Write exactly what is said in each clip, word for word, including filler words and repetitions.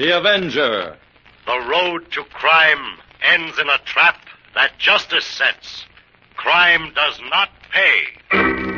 The Avenger. The road to crime ends in a trap that justice sets. Crime does not pay.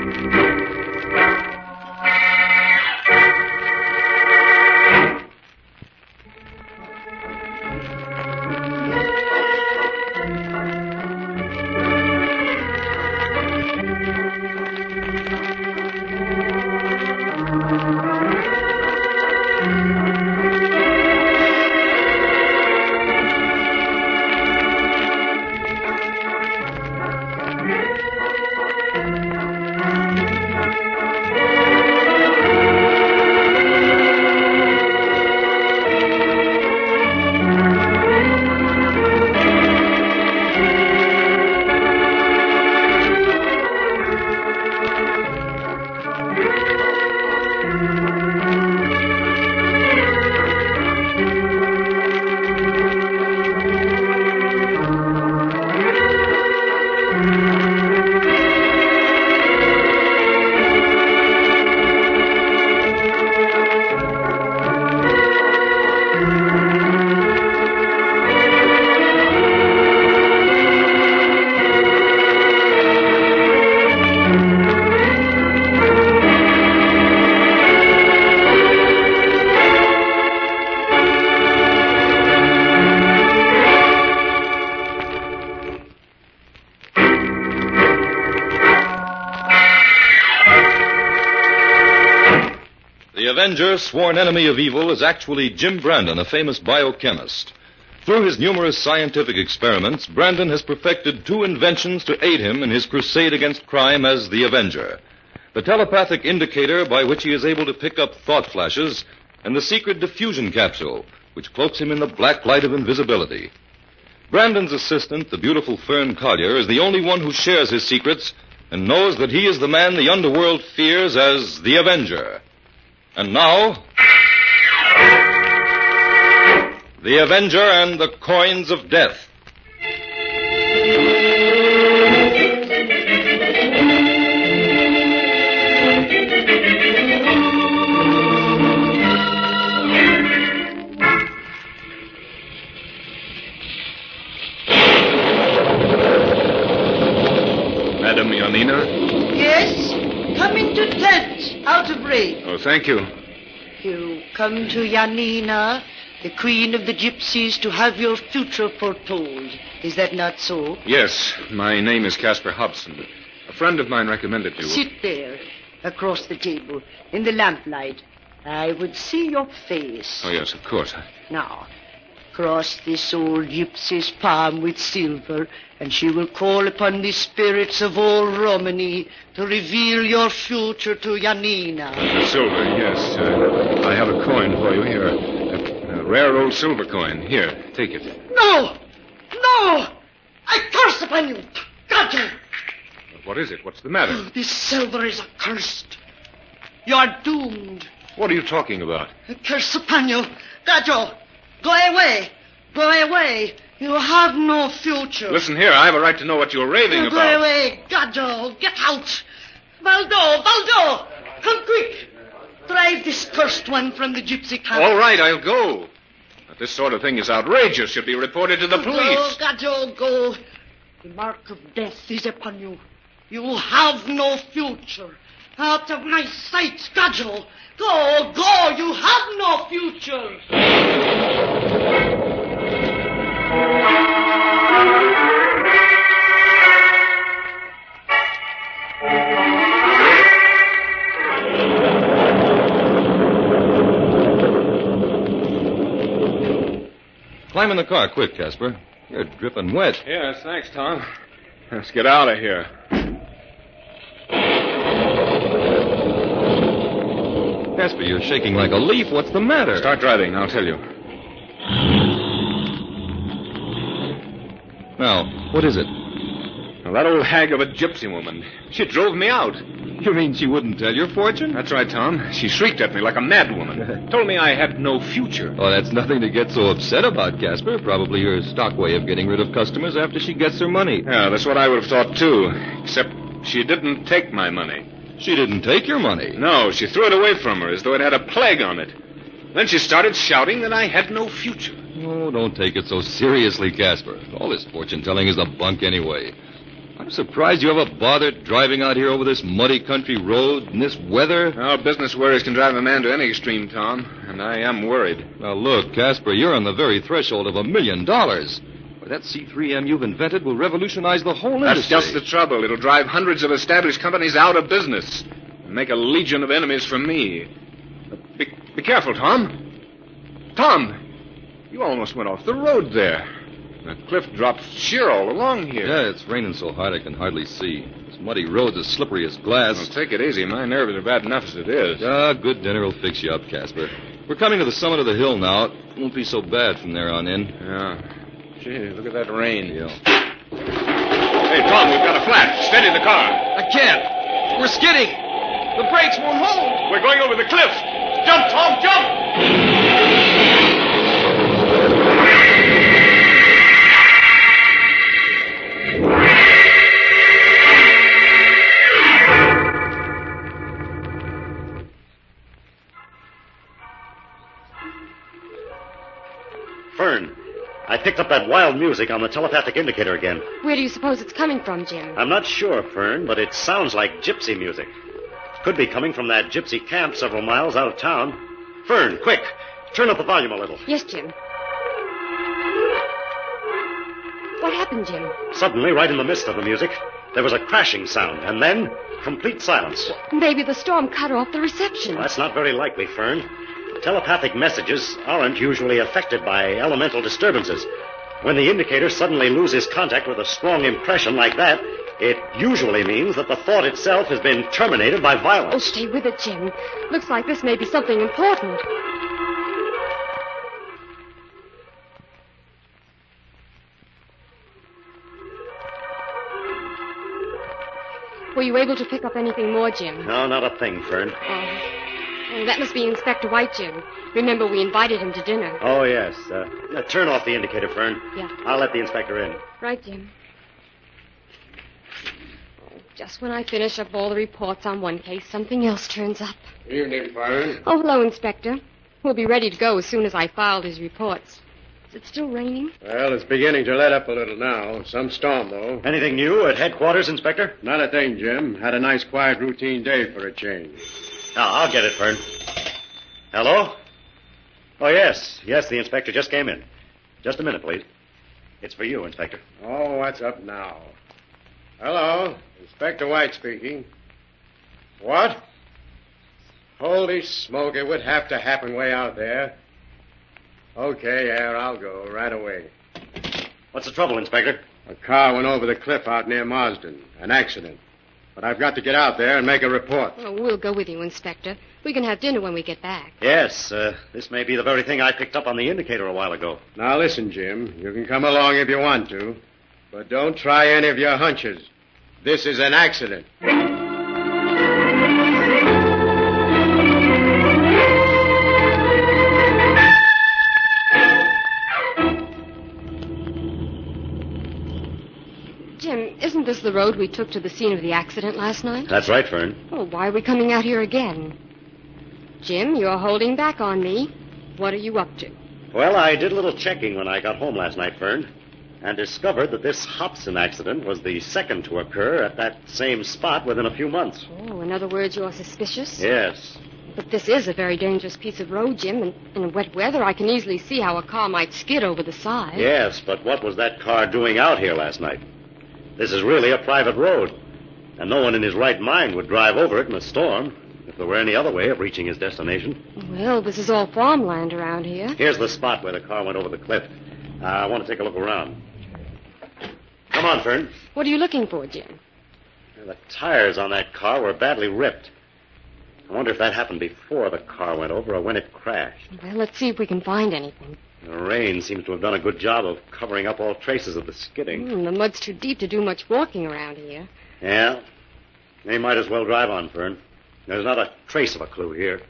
The Avenger, sworn enemy of evil, is actually Jim Brandon, a famous biochemist. Through his numerous scientific experiments, Brandon has perfected two inventions to aid him in his crusade against crime as the Avenger. The telepathic indicator by which he is able to pick up thought flashes, and the secret diffusion capsule, which cloaks him in the black light of invisibility. Brandon's assistant, the beautiful Fern Collier, is the only one who shares his secrets and knows that he is the man the underworld fears as the Avenger. And now, The Avenger and the Coins of Death. Madam Yanina? Yes? Come into tent, out of range. Oh, thank you. You come to Yanina, the queen of the gypsies, to have your future foretold. Is that not so? Yes, my name is Caspar Hobson. A friend of mine recommended you. Sit there, across the table, in the lamplight. I would see your face. Oh, yes, of course. Now, cross this old gypsy's palm with silver, and she will call upon the spirits of old Romany to reveal your future to Yanina. Silver, yes. Uh, I have a coin for you here. A, a rare old silver coin. Here, take it. No! No! I curse upon you! Got you! What is it? What's the matter? This silver is accursed. You are doomed. What are you talking about? A curse upon you. Got you! Go away! Go away! You have no future. Listen here, I have a right to know what you're raving Go about. Go away, Gadjo! Get out! Valdo! Valdo! Come quick! Drive this cursed one from the gypsy camp. All right, I'll go. But this sort of thing is outrageous. Should be reported to the police. Go, Gadjo, go. The mark of death is upon you. You have no future. Out of my sight, Gadjo. Go, go. You have no future. Climb in the car, quick, Casper. You're dripping wet. Yes, thanks, Tom. Let's get out of here. Casper, you're shaking like a leaf. What's the matter? Start driving, I'll tell you. Now, what is it? Well, that old hag of a gypsy woman. She drove me out. You mean she wouldn't tell your fortune? That's right, Tom. She shrieked at me like a madwoman. Told me I had no future. Oh, that's nothing to get so upset about, Casper. Probably her stock way of getting rid of customers after she gets her money. Yeah, that's what I would have thought, too. Except she didn't take my money. She didn't take your money? No, she threw it away from her as though it had a plague on it. Then she started shouting that I had no future. Oh, don't take it so seriously, Casper. All this fortune-telling is a bunk anyway. I'm surprised you ever bothered driving out here over this muddy country road in this weather. Well, business worries can drive a man to any extreme, Tom, and I am worried. Now, look, Casper, you're on the very threshold of a million dollars. Why, that C three M you've invented will revolutionize the whole That's industry. just the trouble. It'll drive hundreds of established companies out of business and make a legion of enemies for me. Be, be careful, Tom. Tom, you almost went off the road there. The cliff drops sheer all along here. Yeah, it's raining so hard I can hardly see. This muddy road's as slippery as glass. Well, take it easy. My nerves are bad enough as it is. Ah, good dinner will fix you up, Casper. We're coming to the summit of the hill now. It won't be so bad from there on in. Yeah. Gee, look at that rain. Yeah. Hey, Tom, we've got a flat. Steady the car. I can't. We're skidding. The brakes won't hold. We're going over the cliff. Jump, Tom, jump! Fern, I picked up that wild music on the telepathic indicator again. Where do you suppose it's coming from, Jim? I'm not sure, Fern, but it sounds like gypsy music. Could be coming from that gypsy camp several miles out of town. Fern, quick, turn up the volume a little. Yes, Jim. What happened, Jim? Suddenly, right in the midst of the music, there was a crashing sound, and then complete silence. Maybe the storm cut off the reception. Well, that's not very likely, Fern. Telepathic messages aren't usually affected by elemental disturbances. When the indicator suddenly loses contact with a strong impression like that, it usually means that the thought itself has been terminated by Oh, violence. stay with it, Jim. Looks like this may be something important. Were you able to pick up anything more, Jim? No, not a thing, Fern. Oh. Oh, that must be Inspector White, Jim. Remember, we invited him to dinner. Oh, yes. Uh, uh, turn off the indicator, Fern. Yeah. I'll let the inspector in. Right, Jim. Oh, just when I finish up all the reports on one case, something else turns up. Evening, Fern. Oh, hello, Inspector. We'll be ready to go as soon as I filed his reports. Is it still raining? Well, it's beginning to let up a little now. Some storm, though. Anything new at headquarters, Inspector? Not a thing, Jim. Had a nice, quiet, routine day for a change. Now, I'll get it, Fern. Hello? Oh, yes. Yes, the inspector just came in. Just a minute, please. It's for you, Inspector. Oh, what's up now? Hello, Inspector White speaking. What? Holy smoke, it would have to happen way out there. Okay, yeah, I'll go right away. What's the trouble, Inspector? A car went over the cliff out near Marsden. An accident. But I've got to get out there and make a report. Oh, we'll go with you, Inspector. We can have dinner when we get back. Yes, uh, this may be the very thing I picked up on the indicator a while ago. Now listen, Jim. You can come along if you want to. But don't try any of your hunches. This is an accident. Jim, isn't this the road we took to the scene of the accident last night? That's right, Fern. Oh, why are we coming out here again? Jim, you're holding back on me. What are you up to? Well, I did a little checking when I got home last night, Fern, and discovered that this Hobson accident was the second to occur at that same spot within a few months. Oh, in other words, you're suspicious? Yes. But this is a very dangerous piece of road, Jim, and in wet weather I can easily see how a car might skid over the side. Yes, but what was that car doing out here last night? This is really a private road, and no one in his right mind would drive over it in a storm if there were any other way of reaching his destination. Well, this is all farmland around here. Here's the spot where the car went over the cliff. Uh, I want to take a look around. Come on, Fern. What are you looking for, Jim? The tires on that car were badly ripped. I wonder if that happened before the car went over or when it crashed. Well, let's see if we can find anything. The rain seems to have done a good job of covering up all traces of the skidding. Mm, the mud's too deep to do much walking around here. Yeah. They might as well drive on, Fern. There's not a trace of a clue here.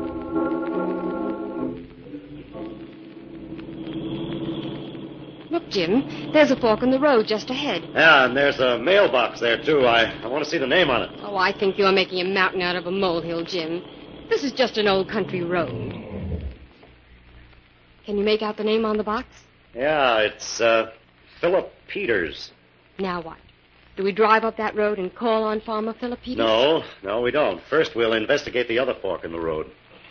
Look, Jim. There's a fork in the road just ahead. Yeah, and there's a mailbox there, too. I, I want to see the name on it. Oh, I think you're making a mountain out of a molehill, Jim. This is just an old country road. Can you make out the name on the box? Yeah, it's, uh, Philip Peters. Now what? Do we drive up that road and call on Farmer Philip Peters? No, no, we don't. First, we'll investigate the other fork in the road.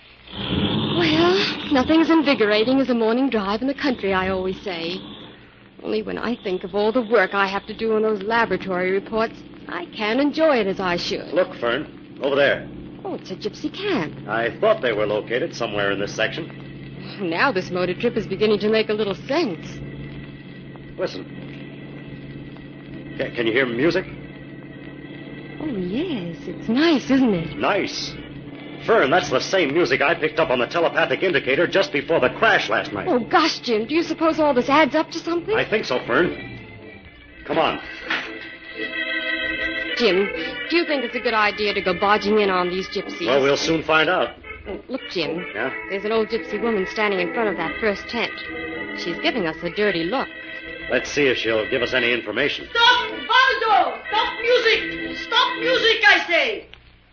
Well, nothing as invigorating as a morning drive in the country, I always say. Only when I think of all the work I have to do on those laboratory reports, I can't enjoy it as I should. Look, Fern, over there. Oh, it's a gypsy camp. I thought they were located somewhere in this section. Now this motor trip is beginning to make a little sense. Listen. Can, can you hear music? Oh, yes. It's nice, isn't it? Nice. Fern, that's the same music I picked up on the telepathic indicator just before the crash last night. Oh, gosh, Jim, do you suppose all this adds up to something? I think so, Fern. Come on. Jim, do you think it's a good idea to go barging in on these gypsies? Well, we'll soon find out. Oh, look, Jim. Yeah? There's an old gypsy woman standing in front of that first tent. She's giving us a dirty look. Let's see if she'll give us any information. Stop, Baldo! Stop music! Stop music, I say!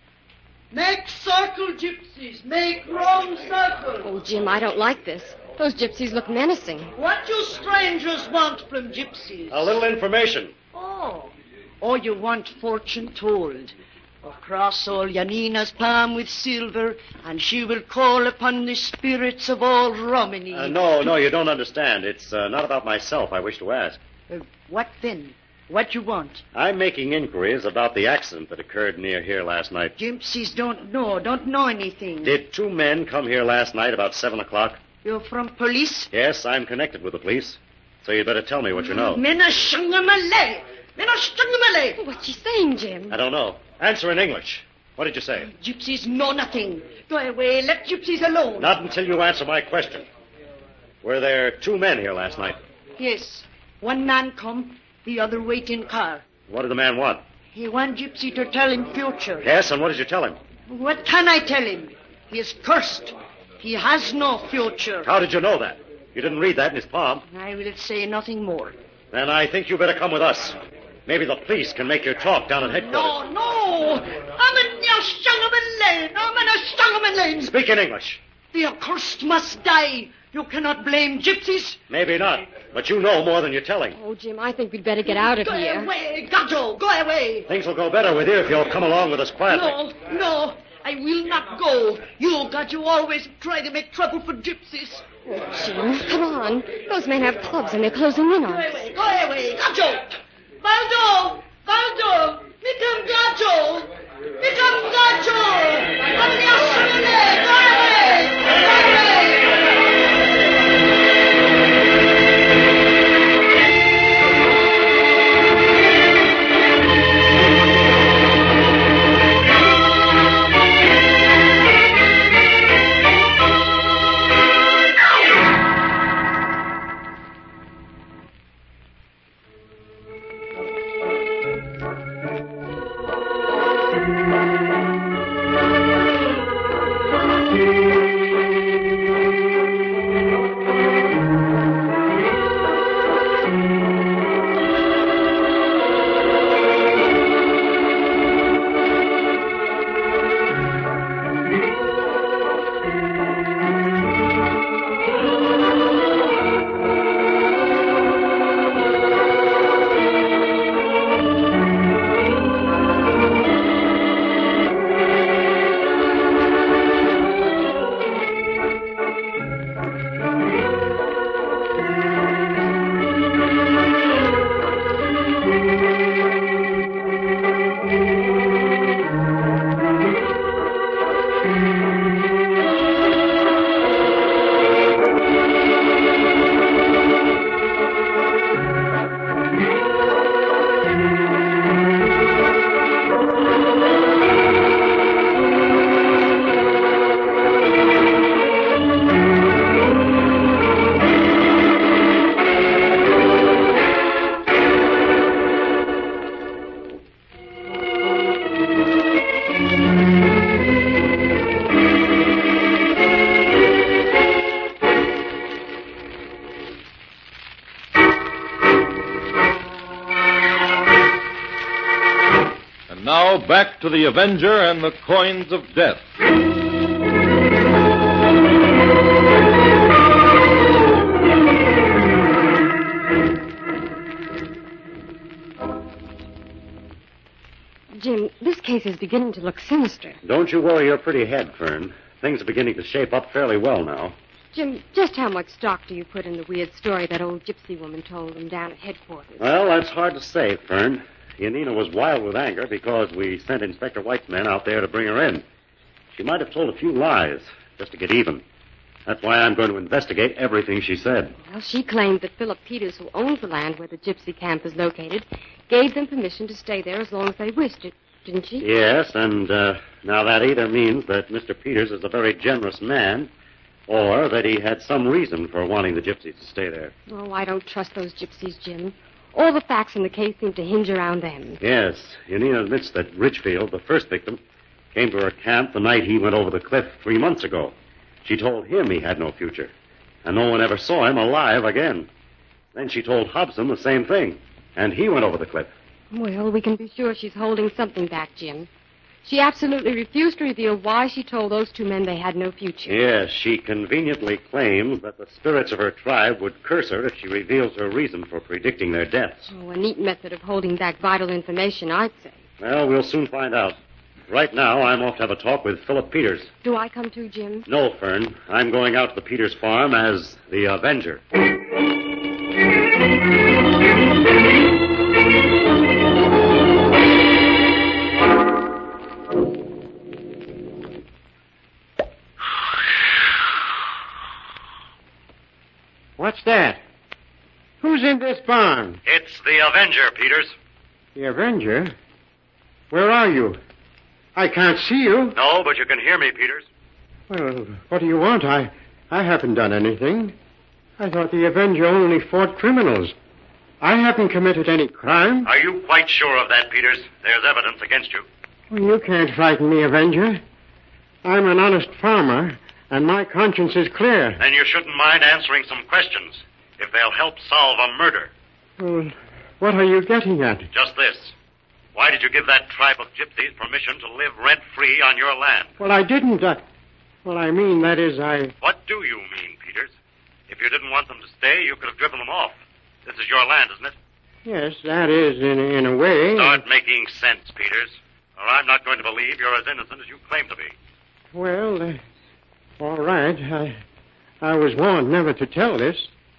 Make circle, gypsies. Make wrong circle. Oh, Jim, I don't like this. Those gypsies look menacing. What you strangers want from gypsies? A little information. Oh. Oh, you want fortune told. Across all Janina's palm with silver, and she will call upon the spirits of all Romany. Uh, no, no, you don't understand. It's uh, not about myself I wish to ask. Uh, what then? What you want? I'm making inquiries about the accident that occurred near here last night. Gypsies don't know, don't know anything. Did two men come here last night about seven o'clock? You're from police? Yes, I'm connected with the police. So you'd better tell me what you know. Mena Shangamalay! Mena Shangamalay! What's she saying, Jim? I don't know. Answer in English. What did you say? Gypsies know nothing. Go away. Let gypsies alone. Not until you answer my question. Were there two men here last night? Yes. One man come, the other wait in car. What did the man want? He want gypsy to tell him future. Yes, and what did you tell him? What can I tell him? He is cursed. He has no future. How did you know that? You didn't read that in his palm. I will say nothing more. Then I think you better come with us. Maybe the police can make you talk down at headquarters. No, no. I'm in your Shangaman Lane. I'm in a Shangaman Lane. Speak in English. The accursed must die. You cannot blame gypsies. Maybe not, but you know more than you're telling. Oh, Jim, I think we'd better get out of go here. Go away, Gato. Go away. Things will go better with you if you'll come along with us quietly. No, no. I will not go. You, God, you always try to make trouble for gypsies. Oh, Jim, come on. Those men have clubs and they're closing in Go on us. away, go away. Gato. Baldo! Baldo! Mikam Gato! Mikam Gato! Go away! Go away! Thank you. back to the Avenger and the Coins of Death. Jim, this case is beginning to look sinister. Don't you worry your pretty head, Fern. Things are beginning to shape up fairly well now. Jim, just how much stock do you put in the weird story that old gypsy woman told them down at headquarters? Well, that's hard to say, Fern. Yanina was wild with anger because we sent Inspector White's men out there to bring her in. She might have told a few lies just to get even. That's why I'm going to investigate everything she said. Well, she claimed that Philip Peters, who owns the land where the gypsy camp is located, gave them permission to stay there as long as they wished it, didn't she? Yes, and uh, now that either means that Mister Peters is a very generous man, or that he had some reason for wanting the gypsies to stay there. Oh, I don't trust those gypsies, Jim. All the facts in the case seem to hinge around them. Yes, Yanina admits that Richfield, the first victim, came to her camp the night he went over the cliff three months ago. She told him he had no future, and no one ever saw him alive again. Then she told Hobson the same thing, and he went over the cliff. Well, we can be sure she's holding something back, Jim. She absolutely refused to reveal why she told those two men they had no future. Yes, she conveniently claims that the spirits of her tribe would curse her if she reveals her reason for predicting their deaths. Oh, a neat method of holding back vital information, I'd say. Well, we'll soon find out. Right now, I'm off to have a talk with Philip Peters. Do I come too, Jim? No, Fern. I'm going out to the Peters farm as the Avenger. What's that? Who's in this barn? It's the Avenger, Peters. The Avenger? Where are you? I can't see you. No, but you can hear me, Peters. Well, what do you want? I, I haven't done anything. I thought the Avenger only fought criminals. I haven't committed any crime. Are you quite sure of that, Peters? There's evidence against you. Well, you can't frighten me, Avenger. I'm an honest farmer, and my conscience is clear. Then you shouldn't mind answering some questions, if they'll help solve a murder. Well, what are you getting at? Just this. Why did you give that tribe of gypsies permission to live rent-free on your land? Well, I didn't. I... Well, I mean, that is, I... What do you mean, Peters? If you didn't want them to stay, you could have driven them off. This is your land, isn't it? Yes, that is, in, in a way. Start making sense, Peters, or I'm not going to believe you're as innocent as you claim to be. Well, uh, all right. I, I was warned never to tell this.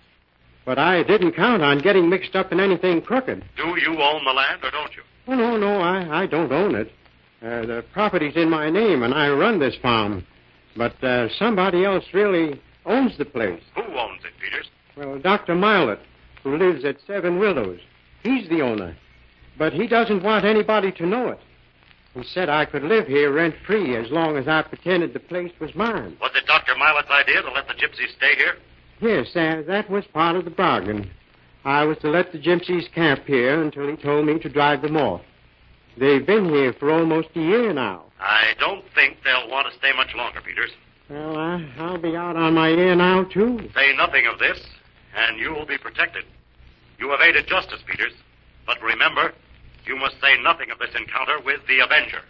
But I didn't count on getting mixed up in anything crooked. Do you own the land, or don't you? Oh, no, no, I, I don't own it. Uh, the property's in my name, and I run this farm. But uh, somebody else really owns the place. Who owns it, Peters? Well, Doctor Milet, who lives at Seven Willows. He's the owner. But he doesn't want anybody to know it. He said I could live here rent-free as long as I pretended the place was mine. Was it Doctor Milet's idea to let the gypsies stay here? Yes, uh, that was part of the bargain. I was to let the gypsies camp here until he told me to drive them off. They've been here for almost a year now. I don't think they'll want to stay much longer, Peters. Well, I, I'll be out on my ear now, too. Say nothing of this, and you will be protected. You evaded justice, Peters. But remember, you must say nothing of this encounter with the Avenger.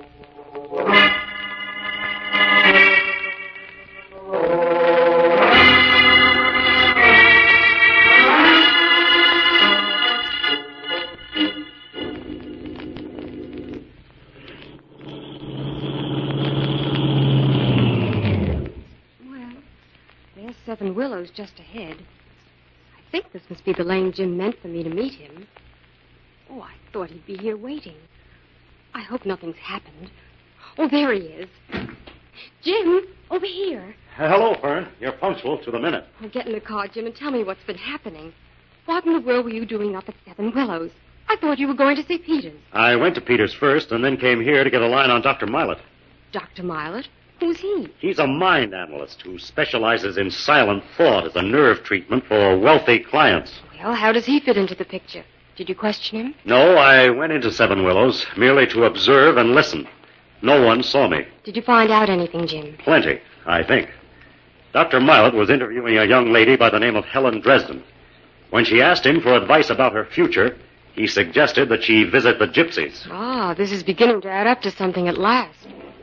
Seven Willows just ahead. I think this must be the lane Jim meant for me to meet him. Oh, I thought he'd be here waiting. I hope nothing's happened. Oh, there he is. Jim, over here. Hello, Fern. You're punctual to the minute. Oh, get in the car, Jim, and tell me what's been happening. What in the world were you doing up at Seven Willows? I thought you were going to see Peters. I went to Peters first and then came here to get a line on Doctor Milet. Doctor Milet? Who's he? He's a mind analyst who specializes in silent thought as a nerve treatment for wealthy clients. Well, how does he fit into the picture? Did you question him? No, I went into Seven Willows merely to observe and listen. No one saw me. Did you find out anything, Jim? Plenty, I think. Doctor Milet was interviewing a young lady by the name of Helen Dresden. When she asked him for advice about her future, He suggested that she visit the gypsies. Ah, this is beginning to add up to something at last.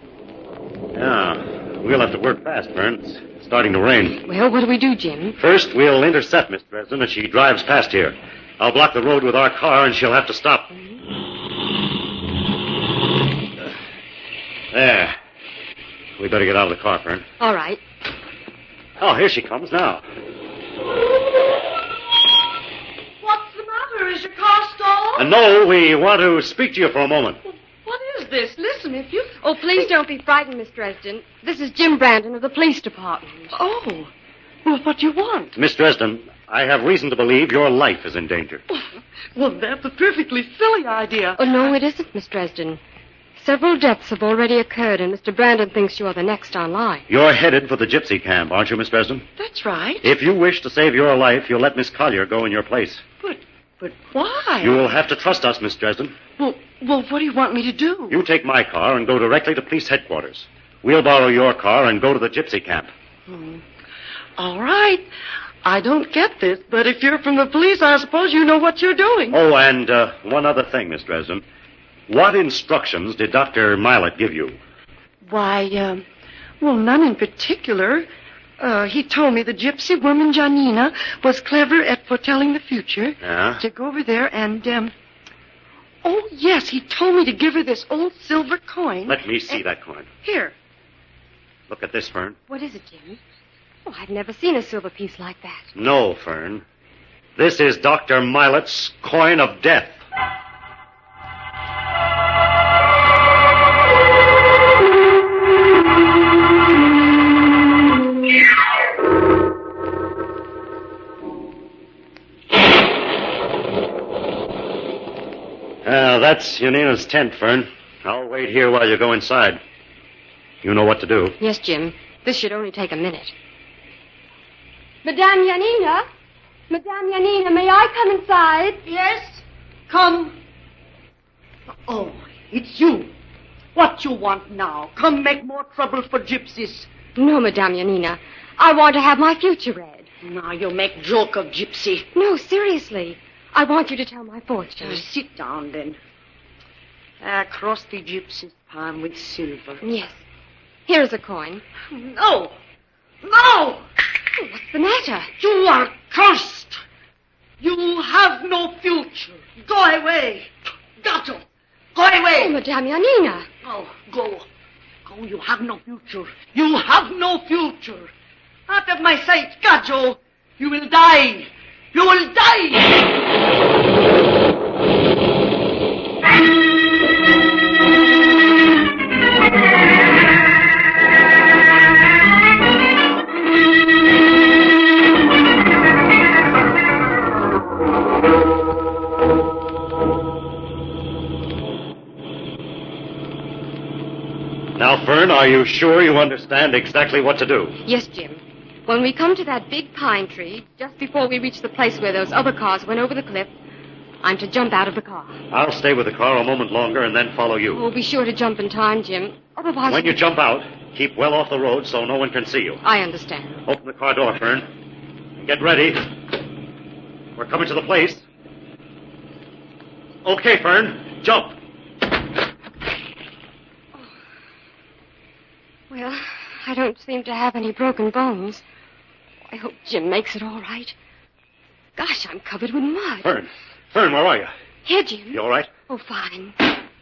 Yeah, we'll have to work fast, Fern. It's starting to rain. Well, what do we do, Jim? First, we'll intercept Miss Dresden as she drives past here. I'll block the road with our car, and she'll have to stop. There. We better get out of the car, Fern. All right. Oh, here she comes now. What's the matter? Is your car stalled? Uh, no, we want to speak to you for a moment. What is this? Listen, if you... Oh, please don't be frightened, Miss Dresden. This is Jim Brandon of the police department. Oh. Well, what do you want? Miss Dresden, I have reason to believe your life is in danger. Well, that's a perfectly silly idea. Oh, no, it isn't, Miss Dresden. Several deaths have already occurred, and Mister Brandon thinks you are the next on line. You're headed for the gypsy camp, aren't you, Miss Dresden? That's right. If you wish to save your life, you'll let Miss Collier go in your place. But, but why? You'll have to trust us, Miss Dresden. Well, well, what do you want me to do? You take my car and go directly to police headquarters. We'll borrow your car and go to the gypsy camp. Hmm. All right. I don't get this, but if you're from the police, I suppose you know what you're doing. Oh, and uh, one other thing, Miss Dresden. What instructions did Doctor Milet give you? Why, um, well, none in particular. Uh, he told me the gypsy woman, Janina, was clever at foretelling the future. Yeah? To go over there and, um... Oh, yes, he told me to give her this old silver coin. Let me see and... that coin. Here. Look at this, Fern. What is it, Jim? Oh, I've never seen a silver piece like that. No, Fern. This is Doctor Milet's coin of death. Uh, that's Yanina's tent, Fern. I'll wait here while you go inside. You know what to do. Yes, Jim. This should only take a minute. Madame Yanina? Madame Yanina, may I come inside? Yes? Come. Oh, it's you. What you want now? Come make more trouble for gypsies. No, Madame Yanina. I want to have my future read. Now you make joke of gypsy. No, seriously. I want you to tell my fortune. Uh, sit down, then. Across the gypsy's palm with silver. Yes. Here's a coin. No! No! Oh, what's the matter? You are cursed! You have no future. Go away. Gato, go away. Oh, Madame Yanina. Oh, go. Go, you have no future. You have no future. Out of my sight, Gajo. You will die. You will die! Now, Fern, are you sure you understand exactly what to do? Yes, Jim. When we come to that big pine tree, just before we reach the place where those other cars went over the cliff, I'm to jump out of the car. I'll stay with the car a moment longer and then follow you. Oh, be sure to jump in time, Jim. Otherwise... When you jump out, keep well off the road so no one can see you. I understand. Open the car door, Fern. Get ready. We're coming to the place. Okay, Fern. Jump. Well, I don't seem to have any broken bones. I hope Jim makes it all right. Gosh, I'm covered with mud. Fern. Fern, where are you? Here, Jim. You all right? Oh, fine.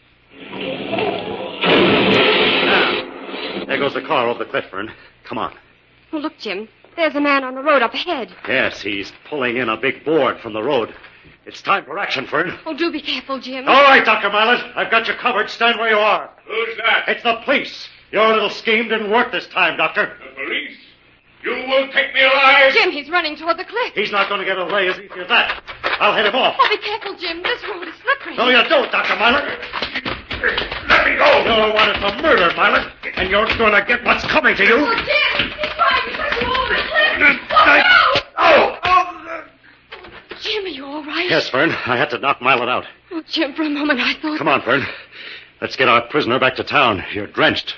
Now, there goes the car over the cliff, Fern. Come on. Oh, look, Jim. There's a man on the road up ahead. Yes, he's pulling in a big board from the road. It's time for action, Fern. Oh, do be careful, Jim. All right, Doctor Milet. I've got you covered. Stand where you are. Who's that? It's the police. Your little scheme didn't work this time, Doctor. The police? You won't take me alive? Jim, he's running toward the cliff. He's not going to get away as easy as that. I'll head him off. Oh, be careful, Jim. This road is slippery. No, you don't, Doctor Milet. Let me go. You're wanted for murder, Milet, and you're going to get what's coming to you. Oh, Jim, he's trying to push you over the cliff. I- Oh, Oh! oh. Jim, are you all right? Yes, Fern. I had to knock Milet out. Oh, Jim, for a moment I thought... Come on, Fern. Let's get our prisoner back to town. You're drenched.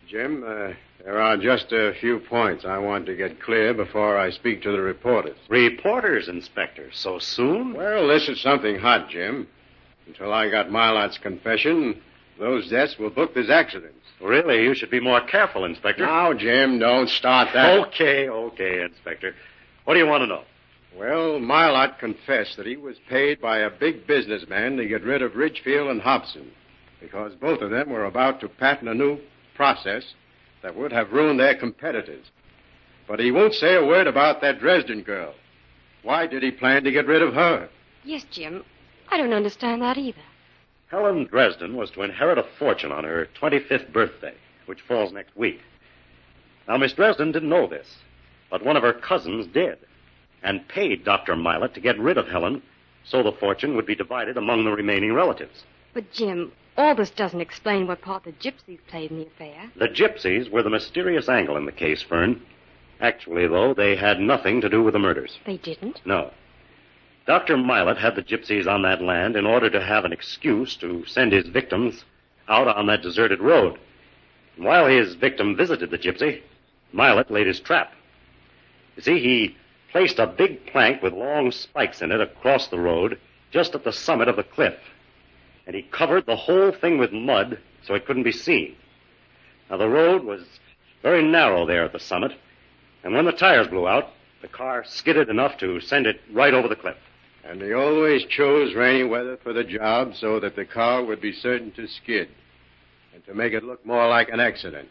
Jim. Uh, there are just a few points I want to get clear before I speak to the reporters. Reporters, Inspector, so soon? Well, this is something hot, Jim. Until I got Milott's confession, those deaths were booked as accidents. Really, you should be more careful, Inspector. Now, Jim, don't start that. Okay, okay, Inspector. What do you want to know? Well, Milott confessed that he was paid by a big businessman to get rid of Ridgefield and Hobson, because both of them were about to patent a new process that would have ruined their competitors. But he won't say a word about that Dresden girl. Why did he plan to get rid of her? Yes, Jim. I don't understand that either. Helen Dresden was to inherit a fortune on her twenty-fifth birthday, which falls next week. Now, Miss Dresden didn't know this, but one of her cousins did, and paid Doctor Milott to get rid of Helen so the fortune would be divided among the remaining relatives. But, Jim, all this doesn't explain what part the gypsies played in the affair. The gypsies were the mysterious angle in the case, Fern. Actually, though, they had nothing to do with the murders. They didn't? No. Doctor Milott had the gypsies on that land in order to have an excuse to send his victims out on that deserted road. And while his victim visited the gypsy, Milott laid his trap. You see, he placed a big plank with long spikes in it across the road just at the summit of the cliff. And he covered the whole thing with mud so it couldn't be seen. Now, the road was very narrow there at the summit, and when the tires blew out, the car skidded enough to send it right over the cliff. And they always chose rainy weather for the job so that the car would be certain to skid and to make it look more like an accident.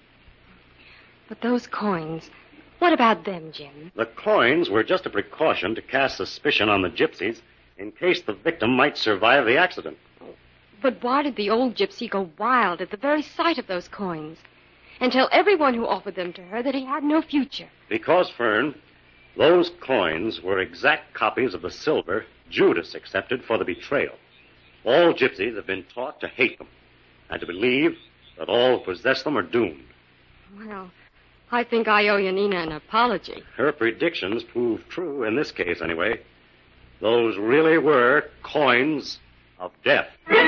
But those coins, what about them, Jim? The coins were just a precaution to cast suspicion on the gypsies in case the victim might survive the accident. But why did the old gypsy go wild at the very sight of those coins and tell everyone who offered them to her that he had no future? Because, Fern, those coins were exact copies of the silver Judas accepted for the betrayal. All gypsies have been taught to hate them and to believe that all who possess them are doomed. Well, I think I owe Yanina an apology. Her predictions proved true in this case, anyway. Those really were coins of death.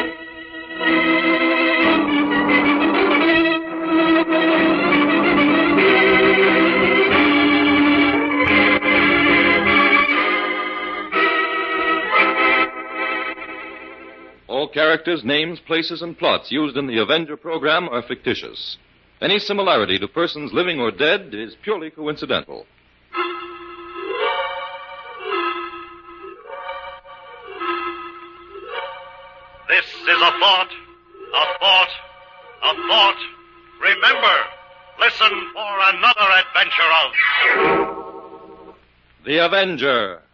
All characters, names, places, and plots used in the Avenger program are fictitious. Any similarity to persons living or dead is purely coincidental. This is a thought, a thought, a thought. Remember, listen for another adventure of The Avenger.